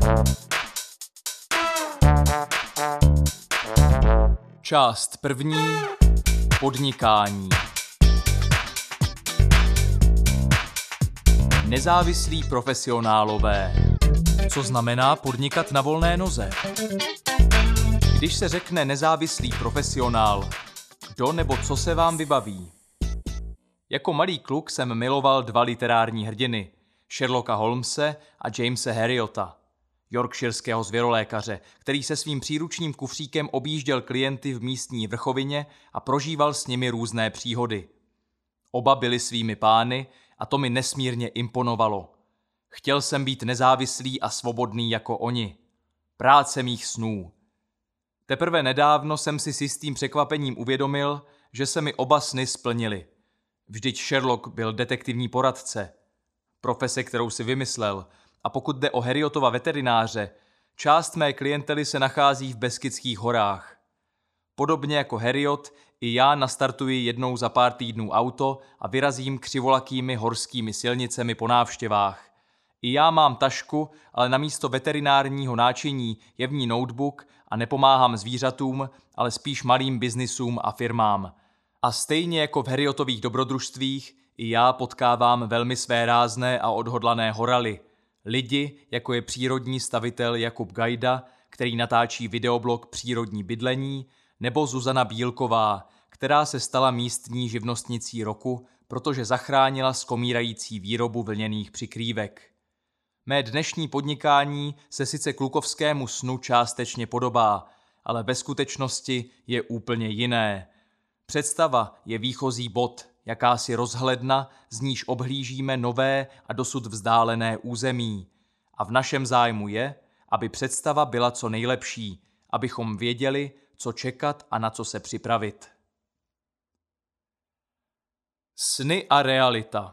Část první. Podnikání. Nezávislí profesionálové. Co znamená podnikat na volné noze? Když se řekne nezávislý profesionál, kdo nebo co se vám vybaví? Jako malý kluk jsem miloval dva literární hrdiny, Sherlocka Holmese a Jamese Herriota, yorkshireského zvěrolékaře, který se svým příručním kufříkem objížděl klienty v místní vrchovině a prožíval s nimi různé příhody. Oba byli svými pány a to mi nesmírně imponovalo. Chtěl jsem být nezávislý a svobodný jako oni. Práce mých snů. Teprve nedávno jsem si s jistým překvapením uvědomil, že se mi oba sny splnily. Vždyť Sherlock byl detektivní poradce, profese, kterou si vymyslel, a pokud jde o Herriotova veterináře, část mé klientely se nachází v Beskydských horách. Podobně jako Herriot, i já nastartuji jednou za pár týdnů auto a vyrazím křivolakými horskými silnicemi po návštěvách. I já mám tašku, ale namísto veterinárního náčiní je v ní notebook a nepomáhám zvířatům, ale spíš malým biznisům a firmám. A stejně jako v Herriotových dobrodružstvích, i já potkávám velmi svérázné a odhodlané horaly. Lidi, jako je přírodní stavitel Jakub Gajda, který natáčí videoblog Přírodní bydlení, nebo Zuzana Bílková, která se stala místní živnostnicí roku, protože zachránila skomírající výrobu vlněných přikrývek. Mé dnešní podnikání se sice klukovskému snu částečně podobá, ale ve skutečnosti je úplně jiné. Představa je výchozí bod, jakási rozhledna, z níž obhlížíme nové a dosud vzdálené území. A v našem zájmu je, aby představa byla co nejlepší, abychom věděli, co čekat a na co se připravit. Sny a realita.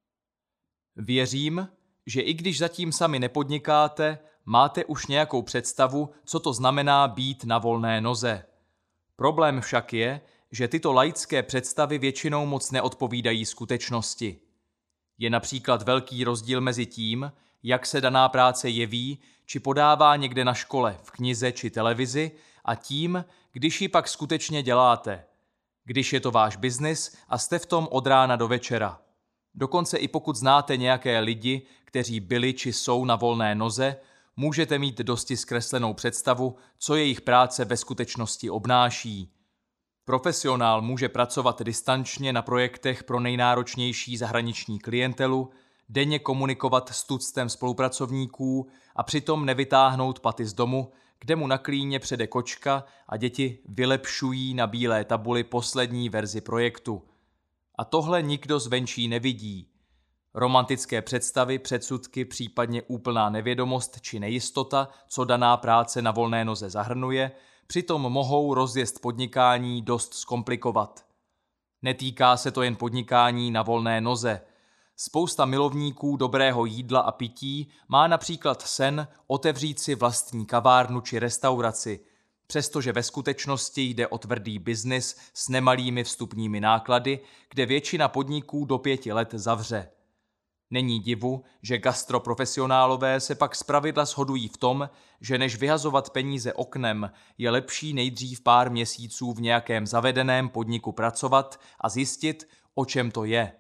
Věřím, že i když zatím sami nepodnikáte, máte už nějakou představu, co to znamená být na volné noze. Problém však je, že tyto laické představy většinou moc neodpovídají skutečnosti. Je například velký rozdíl mezi tím, jak se daná práce jeví, či podává někde na škole, v knize či televizi, a tím, když ji pak skutečně děláte. Když je to váš biznis a jste v tom od rána do večera. Dokonce i pokud znáte nějaké lidi, kteří byli či jsou na volné noze, můžete mít dosti zkreslenou představu, co jejich práce ve skutečnosti obnáší. Profesionál může pracovat distančně na projektech pro nejnáročnější zahraniční klientelu, denně komunikovat s tuctem spolupracovníků a přitom nevytáhnout paty z domu, kde mu na klíně přede kočka a děti vylepšují na bílé tabuli poslední verzi projektu. A tohle nikdo zvenčí nevidí. Romantické představy, předsudky, případně úplná nevědomost či nejistota, co daná práce na volné noze zahrnuje, přitom mohou rozjezd podnikání dost zkomplikovat. Netýká se to jen podnikání na volné noze. Spousta milovníků dobrého jídla a pití má například sen otevřít si vlastní kavárnu či restauraci, přestože ve skutečnosti jde o tvrdý biznis s nemalými vstupními náklady, kde většina podniků do 5 let zavře. Není divu, že gastroprofesionálové se pak zpravidla shodují v tom, že než vyhazovat peníze oknem, je lepší nejdřív pár měsíců v nějakém zavedeném podniku pracovat a zjistit, o čem to je.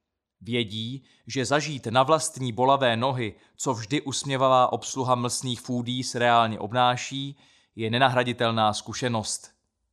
Vědí, že zažít na vlastní bolavé nohy, co vždy usměvavá obsluha mlsných foodies reálně obnáší, je nenahraditelná zkušenost.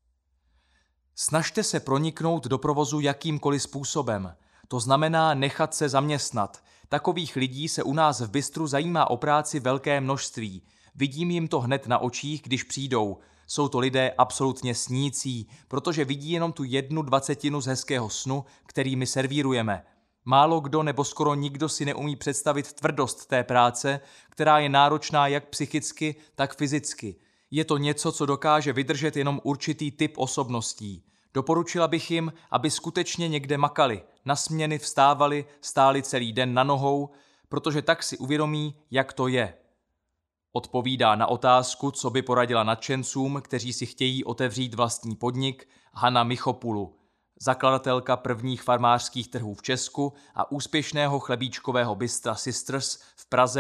Snažte se proniknout do provozu jakýmkoliv způsobem. To znamená nechat se zaměstnat. Takových lidí se u nás v bistru zajímá o práci velké množství. Vidím jim to hned na očích, když přijdou. Jsou to lidé absolutně snící, protože vidí jenom tu 1/20 z hezkého snu, který my servírujeme. Málo kdo nebo skoro nikdo si neumí představit tvrdost té práce, která je náročná jak psychicky, tak fyzicky. Je to něco, co dokáže vydržet jenom určitý typ osobností. Doporučila bych jim, aby skutečně někde makali, na směny vstávali, stáli celý den na nohou, protože tak si uvědomí, jak to je. Odpovídá na otázku, co by poradila nadšencům, kteří si chtějí otevřít vlastní podnik, Hana Michopulu, zakladatelka prvních farmářských trhů v Česku a úspěšného chlebíčkového bystra Sisters v Praze